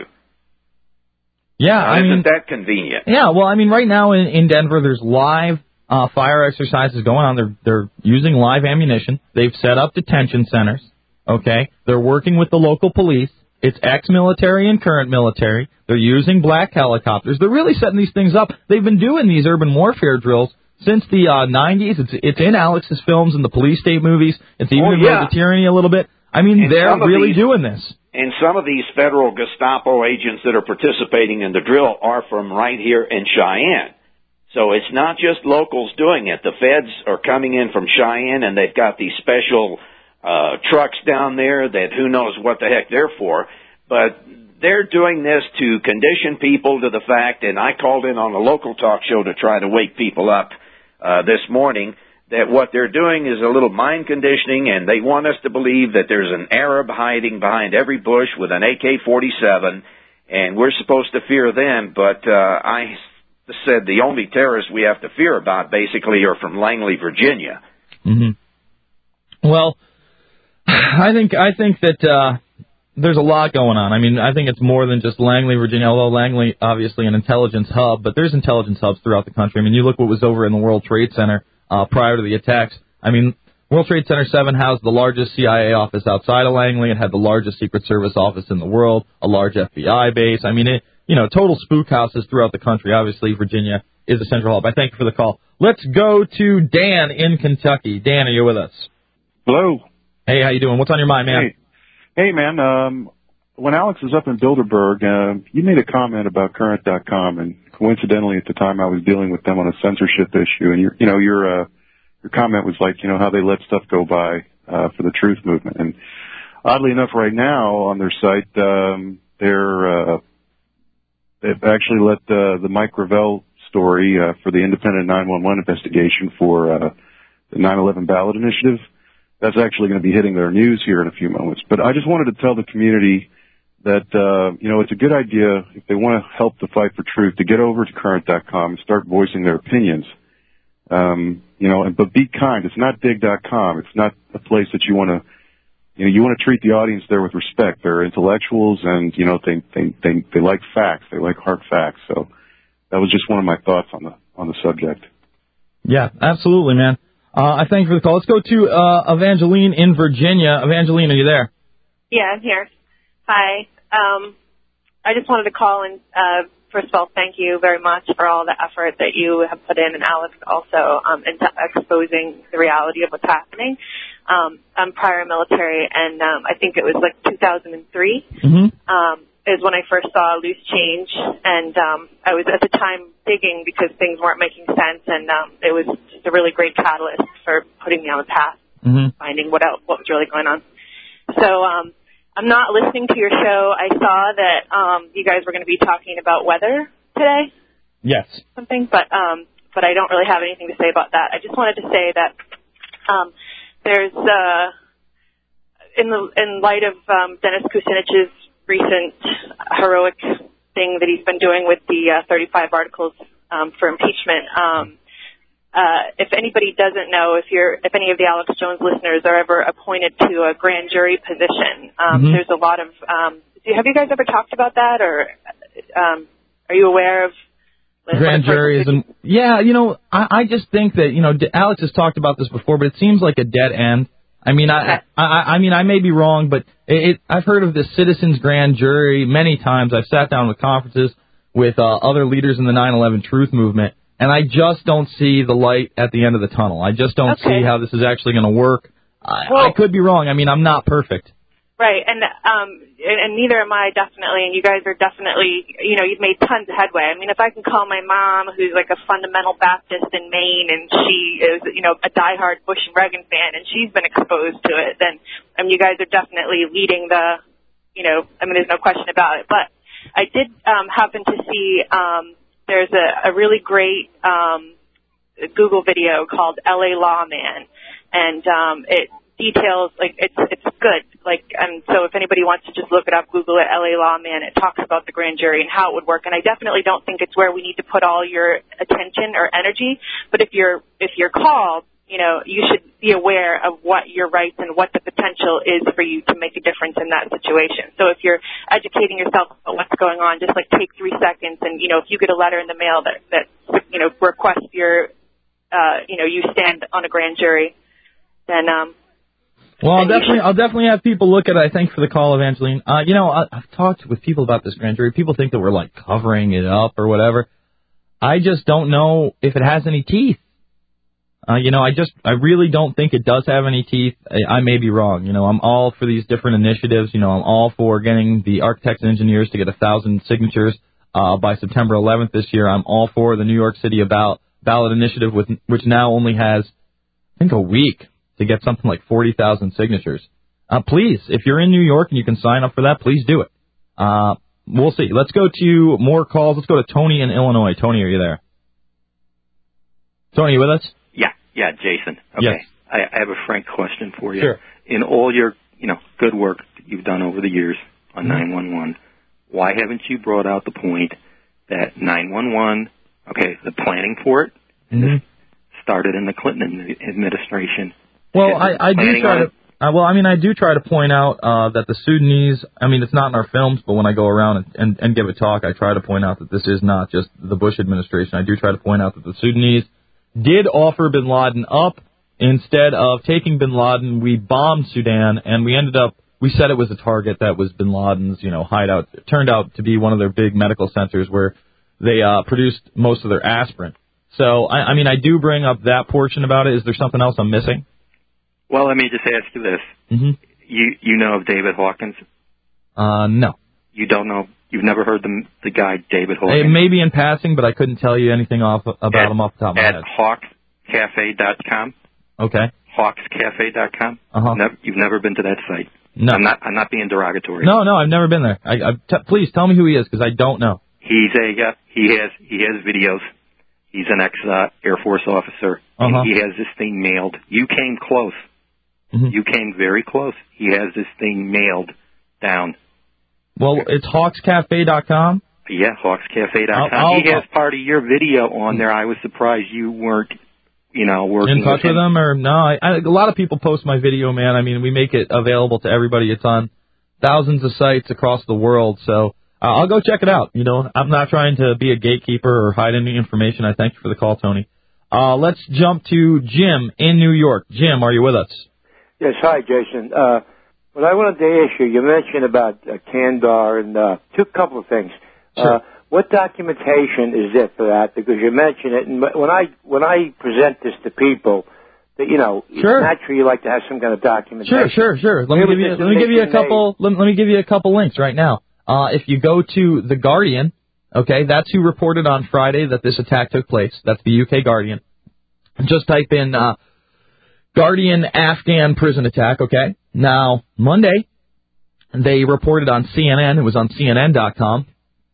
Yeah, Isn't that convenient? Yeah, well, I mean, right now in Denver, there's live fire exercises going on. They're using live ammunition. They've set up detention centers. Okay, they're working with the local police. It's ex-military and current military. They're using black helicopters. They're really setting these things up. They've been doing these urban warfare drills since the 90s. It's in Alex's films and the police state movies. It's even in Road to Tyranny a little bit. I mean, they're really doing this. And some of these federal Gestapo agents that are participating in the drill are from right here in Cheyenne. So it's not just locals doing it. The feds are coming in from Cheyenne, and they've got these special trucks down there that who knows what the heck they're for. But they're doing this to condition people to the fact, and I called in on a local talk show to try to wake people up this morning, that what they're doing is a little mind conditioning, and they want us to believe that there's an Arab hiding behind every bush with an AK-47, and we're supposed to fear them. But I said the only terrorists we have to fear about basically are from Langley, Virginia. Mm-hmm. Well, I think that there's a lot going on. I mean, I think it's more than just Langley, Virginia, although Langley, obviously an intelligence hub, but there's intelligence hubs throughout the country. I mean, you look what was over in the World Trade Center prior to the attacks. I mean, World Trade Center 7 housed the largest CIA office outside of Langley. It had the largest Secret Service office in the world, a large FBI base. I mean, total spook houses throughout the country. Obviously, Virginia is a central hub. I thank you for the call. Let's go to Dan in Kentucky. Dan, are you with us? Hello. Hey, how you doing? What's on your mind, man? Hey, man. When Alex was up in Bilderberg, you made a comment about Current.com, and coincidentally, at the time, I was dealing with them on a censorship issue, and your comment was like, how they let stuff go by for the truth movement. And oddly enough, right now on their site, they've actually let the Mike Gravel story for the independent 911 investigation for the 9/11 ballot initiative. That's actually going to be hitting their news here in a few moments. But I just wanted to tell the community that, it's a good idea if they want to help the fight for truth to get over to Current.com and start voicing their opinions. But be kind. It's not Dig.com. It's not a place that you want to, you want to treat the audience there with respect. They're intellectuals and, they like facts. They like hard facts. So that was just one of my thoughts on the subject. Yeah, absolutely, man. I thank you for the call. Let's go to Evangeline in Virginia. Evangeline, are you there? Yeah, I'm here. Hi. I just wanted to call and, first of all, thank you very much for all the effort that you have put in, and Alex also, into exposing the reality of what's happening. I'm prior military, and I think it was like 2003 is when I first saw Loose Change, and I was at the time digging because things weren't making sense, and it was just a really great catalyst for putting me on the path, finding what was really going on. So I'm not listening to your show. I saw that you guys were going to be talking about weather today. Yes. Something, but I don't really have anything to say about that. I just wanted to say that there's in light of Dennis Kucinich's recent heroic thing that he's been doing with the 35 articles for impeachment, if anybody doesn't know, if any of the Alex Jones listeners are ever appointed to a grand jury position, there's a lot of. Have you guys ever talked about that, or are you aware of? Grand juries and I just think that Alex has talked about this before, but it seems like a dead end. I mean, I may be wrong, but I've heard of this citizens grand jury many times. I've sat down with conferences with other leaders in the 9/11 Truth movement, and I just don't see the light at the end of the tunnel. I just don't see how this is actually going to work. I could be wrong. I mean, I'm not perfect. Right, and neither am I, definitely, and you guys are definitely, you've made tons of headway. I mean, if I can call my mom, who's like a fundamental Baptist in Maine, and she is, a diehard Bush and Reagan fan, and she's been exposed to it, then, you guys are definitely leading the, there's no question about it. But I did happen to see there's a really great Google video called LA Lawman, and it details, it's good, and so if anybody wants to just look it up, Google it, LA Lawman, it talks about the grand jury and how it would work, and I definitely don't think it's where we need to put all your attention or energy, but if you're called, you should be aware of what your rights and what the potential is for you to make a difference in that situation. So if you're educating yourself about what's going on, just take 3 seconds, and if you get a letter in the mail that requests your you stand on a grand jury, then well, I'll definitely have people look at it. I thank you for the call, Evangeline. I've talked with people about this grand jury. People think that we're covering it up or whatever. I just don't know if it has any teeth. I really don't think it does have any teeth. I may be wrong. I'm all for these different initiatives. I'm all for getting the architects and engineers to get 1,000 signatures by September 11th this year. I'm all for the New York City ballot initiative, which now only has, I think, a week to get something like 40,000 signatures. Please, if you're in New York and you can sign up for that, please do it. We'll see. Let's go to more calls. Let's go to Tony in Illinois. Tony, are you there? Tony, you with us? Yeah, Jason. Okay. Yes. I have a frank question for you. Sure. In all your, good work that you've done over the years on 911, why haven't you brought out the point that 911, the planning for it, started in the Clinton administration? Well, I do try to. I do try to point out that the Sudanese. It's not in our films, but when I go around and give a talk, I try to point out that this is not just the Bush administration. I do try to point out that the Sudanese did offer Bin Laden up. Instead of taking Bin Laden, we bombed Sudan, and we said it was a target that was Bin Laden's, hideout. It turned out to be one of their big medical centers where they produced most of their aspirin. So, I do bring up that portion about it. Is there something else I'm missing? Well, let me just ask you this. Mm-hmm. You know of David Hawkins? No. You don't know? You've never heard the guy David Hawkins? It may be in passing, but I couldn't tell you anything about him off the top of my head. At hawkscafe.com? Okay. Hawkscafe.com? Uh-huh. You've never been to that site? No. I'm not being derogatory. No, I've never been there. Please tell me who he is, because I don't know. He has videos. He's an ex-Air Force officer. Uh-huh. He has this thing mailed. You came close. Mm-hmm. You came very close. He has this thing mailed down. Well, it's hawkscafe.com? Yeah, hawkscafe.com. He has part of your video on there. I was surprised you weren't, working in touch with him. Or no, a lot of people post my video, man. We make it available to everybody. It's on thousands of sites across the world, so I'll go check it out. I'm not trying to be a gatekeeper or hide any information. I thank you for the call, Tony. Let's jump to Jim in New York. Jim, are you with us? Yes, hi, Jason. What I wanted to ask you mentioned about Kandahar and couple of things. Sure. What documentation is there for that? Because you mentioned it, and when I present this to people, that Sure. naturally you like to have some kind of documentation. Sure. Let me give you a couple links right now. If you go to The Guardian, okay, that's who reported on Friday that this attack took place. That's the UK Guardian. Just type in Guardian Afghan prison attack, okay? Now, Monday, they reported on CNN, it was on CNN.com,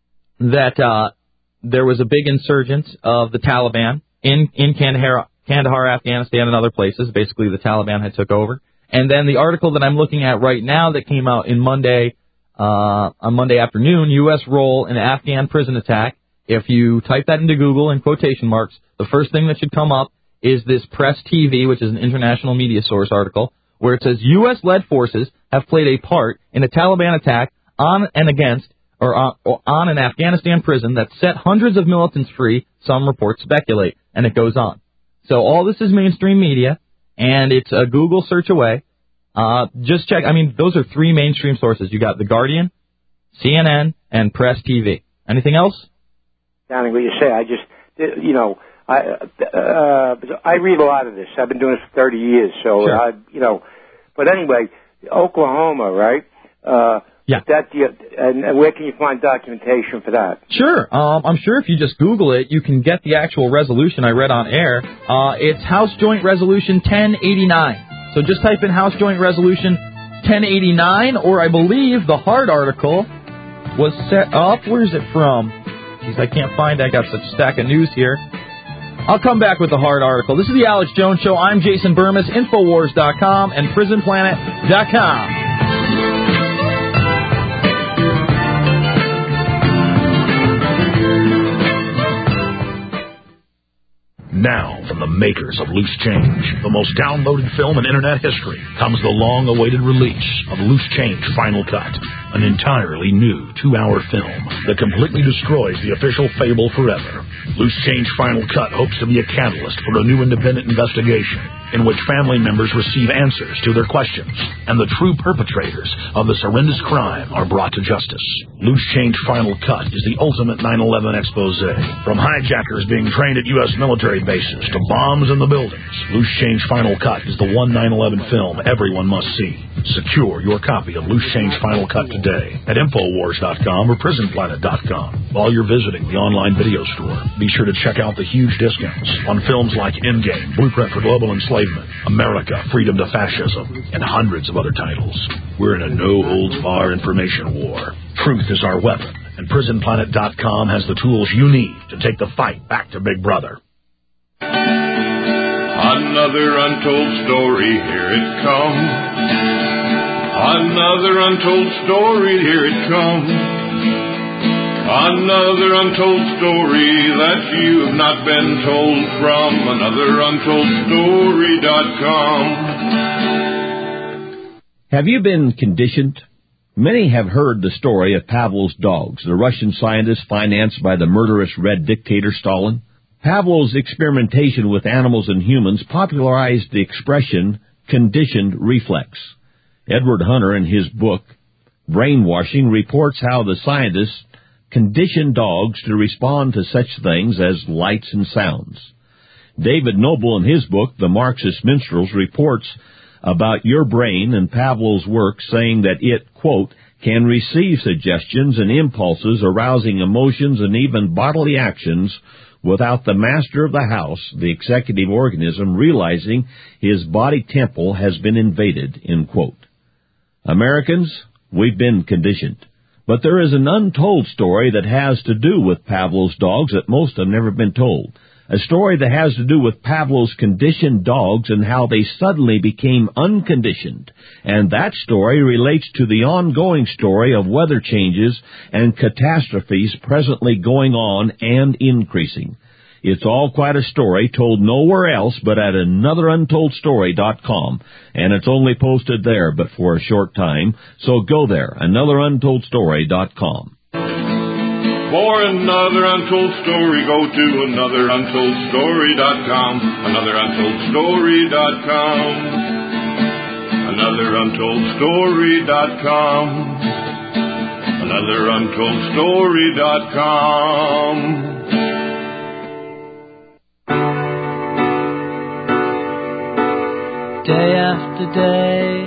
that there was a big insurgence of the Taliban in Kandahar, Afghanistan, and other places. Basically, the Taliban had took over. And then the article that I'm looking at right now that came out on Monday afternoon, U.S. role in Afghan prison attack. If you type that into Google in quotation marks, the first thing that should come up is this Press TV, which is an international media source article, where it says U.S.-led forces have played a part in a Taliban attack on an Afghanistan prison that set hundreds of militants free, some reports speculate, and it goes on. So all this is mainstream media, and it's a Google search away. Just check. I mean, those are three mainstream sources. You got The Guardian, CNN, and Press TV. Anything else? Sounding what you say, I just, I read a lot of this. I've been doing this for 30 years, so sure. But anyway, Oklahoma, right? Yeah. And where can you find documentation for that? Sure. I'm sure if you just Google it, you can get the actual resolution I read on air. It's House Joint Resolution 1089. So just type in House Joint Resolution 1089, or I believe the hard article was set up. Where's it from? Jeez, I can't find it. I got such a stack of news here. I'll come back with the hard article. This is the Alex Jones Show. I'm Jason Burmis, Infowars.com and PrisonPlanet.com. Now, from the makers of Loose Change, the most downloaded film in Internet history, comes the long-awaited release of Loose Change Final Cut, an entirely new 2-hour film that completely destroys the official fable forever. Loose Change Final Cut hopes to be a catalyst for a new independent investigation in which family members receive answers to their questions, and the true perpetrators of this horrendous crime are brought to justice. Loose Change Final Cut is the ultimate 9/11 expose. From hijackers being trained at U.S. military bases to bombs in the buildings, Loose Change Final Cut is the one 9/11 film everyone must see. Secure your copy of Loose Change Final Cut today at Infowars.com or PrisonPlanet.com. While you're visiting the online video store, be sure to check out the huge discounts on films like Endgame, Blueprint for Global Enslavement, America, Freedom to Fascism, and hundreds of other titles. We're in a no-holds-barred information war. Truth is our weapon, and PrisonPlanet.com has the tools you need to take the fight back to Big Brother. Another untold story, here it comes. Another untold story, here it comes. Another untold story that you've not been told from AnotherUntoldStory.com. Have you been conditioned? Many have heard the story of Pavlov's dogs, the Russian scientist financed by the murderous Red dictator Stalin. Pavlov's experimentation with animals and humans popularized the expression conditioned reflex. Edward Hunter, in his book Brainwashing, reports how the scientists conditioned dogs to respond to such things as lights and sounds. David Noble, in his book The Marxist Minstrels, reports about your brain and Pavlov's work, saying that it, quote, can receive suggestions and impulses arousing emotions and even bodily actions without the master of the house, the executive organism, realizing his body temple has been invaded, end quote. Americans, we've been conditioned. But there is an untold story that has to do with Pavlov's dogs that most have never been told. A story that has to do with Pavlov's conditioned dogs and how they suddenly became unconditioned. And that story relates to the ongoing story of weather changes and catastrophes presently going on and increasing. It's all quite a story told nowhere else but at AnotherUntoldStory.com, and it's only posted there but for a short time, so go there, AnotherUntoldStory.com. For another untold story, go to AnotherUntoldStory.com, AnotherUntoldStory.com, AnotherUntoldStory.com, AnotherUntoldStory.com. Day after day,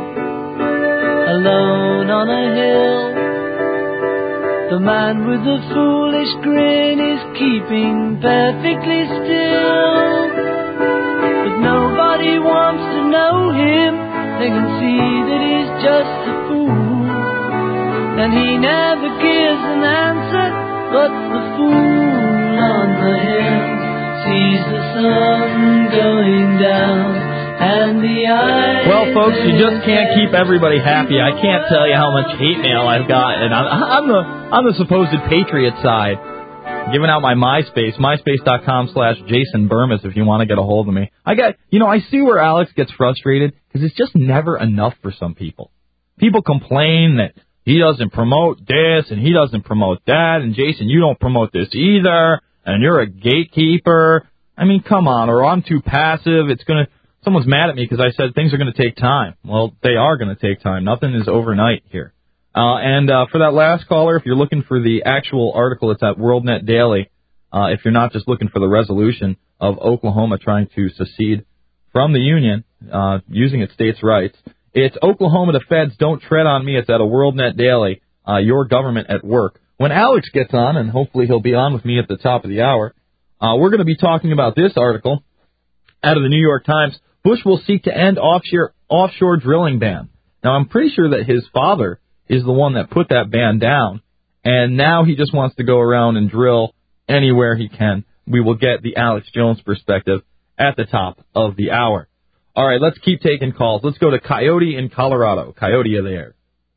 alone on a hill, the man with the foolish grin is keeping perfectly still. But nobody wants to know him, they can see that he's just a fool. And he never gives an answer, but the fool on the hill sees the sun going down. Well, folks, you just can't keep everybody happy. I can't tell you how much hate mail I've got, and I'm the supposed patriot side. Giving out my MySpace, myspace.com/Jason Burmis if you want to get a hold of me. I see where Alex gets frustrated because it's just never enough for some people. People complain that he doesn't promote this and he doesn't promote that, and Jason, you don't promote this either, and you're a gatekeeper. I mean, come on, or I'm too passive. Someone's mad at me because I said things are going to take time. Well, they are going to take time. Nothing is overnight here. And for that last caller, if you're looking for the actual article, it's at WorldNet Daily. If you're not just looking for the resolution of Oklahoma trying to secede from the Union, using its states' rights, it's Oklahoma, the feds don't tread on me. It's at a WorldNet Daily, your government at work. When Alex gets on, and hopefully he'll be on with me at the top of the hour, we're going to be talking about this article out of the New York Times. Bush will seek to end offshore drilling ban. Now, I'm pretty sure that his father is the one that put that ban down, and now he just wants to go around and drill anywhere he can. We will get the Alex Jones perspective at the top of the hour. All right, let's keep taking calls. Let's go to Coyote in Colorado. Coyote, you there?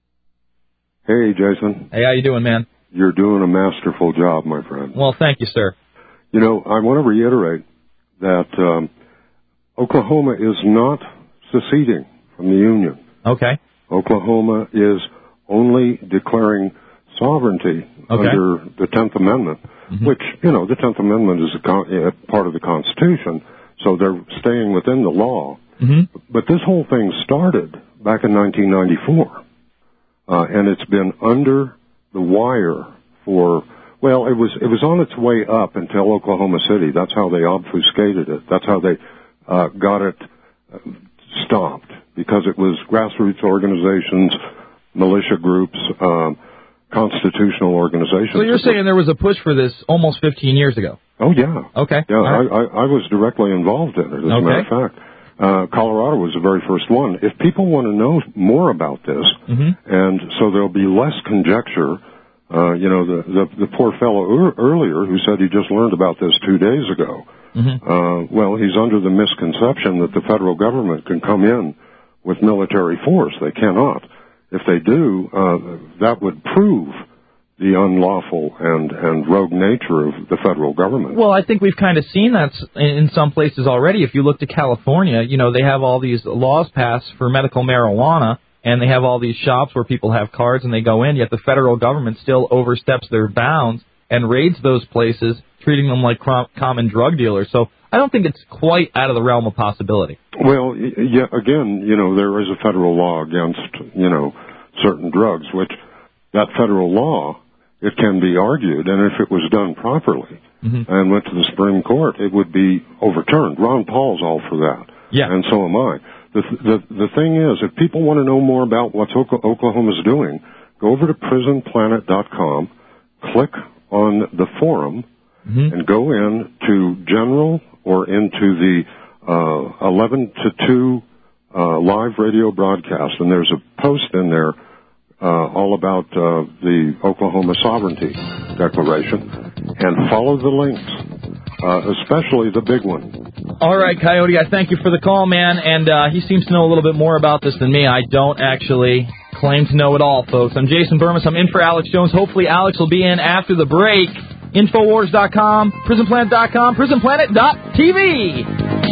Hey, Jason. Hey, how you doing, man? You're doing a masterful job, my friend. Well, thank you, sir. You know, I want to reiterate that Oklahoma is not seceding from the Union. Okay. Oklahoma is only declaring sovereignty under the 10th Amendment, which, you know, the 10th Amendment is a part of the Constitution, so they're staying within the law. But this whole thing started back in 1994, and it's been under the wire for, well, it was on its way up until Oklahoma City. That's how they obfuscated it. That's how they got it stopped, because it was grassroots organizations, militia groups, constitutional organizations. So you're saying there was a push for this almost 15 years ago? Oh, yeah. Okay. Yeah, I was directly involved in it, as a matter of fact. Colorado was the very first one. If people want to know more about this, and so there'll be less conjecture, you know, the poor fellow earlier who said he just learned about this 2 days ago, well, he's under the misconception that the federal government can come in with military force. They cannot. If they do, that would prove the unlawful and rogue nature of the federal government. Well, I think we've kind of seen that in some places already. If you look to California, you know, they have all these laws passed for medical marijuana, and they have all these shops where people have cards and they go in, yet the federal government still oversteps their bounds and raids those places, treating them like common drug dealers. So I don't think it's quite out of the realm of possibility. Well, yeah, again, you know, there is a federal law against, you know, certain drugs, which that federal law, it can be argued, and if it was done properly and went to the Supreme Court, it would be overturned. Ron Paul's all for that. Yeah. And so am I. The thing is, if people want to know more about what Oklahoma's doing, go over to prisonplanet.com, click on the forum, and go in to general or into the 11 to 2 live radio broadcast, and there's a post in there all about the Oklahoma Sovereignty Declaration, and follow the links, especially the big one. All right, Coyote, I thank you for the call, man, and he seems to know a little bit more about this than me. I don't actually claim to know it all, folks. I'm Jason Burmis. I'm in for Alex Jones. Hopefully Alex will be in after the break. Infowars.com, prisonplanet.com, prisonplanet.tv.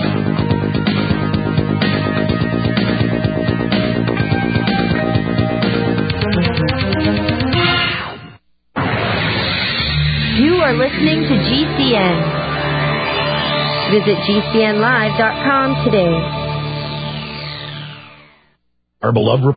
You are listening to GCN. Visit GCNlive.com today. Our beloved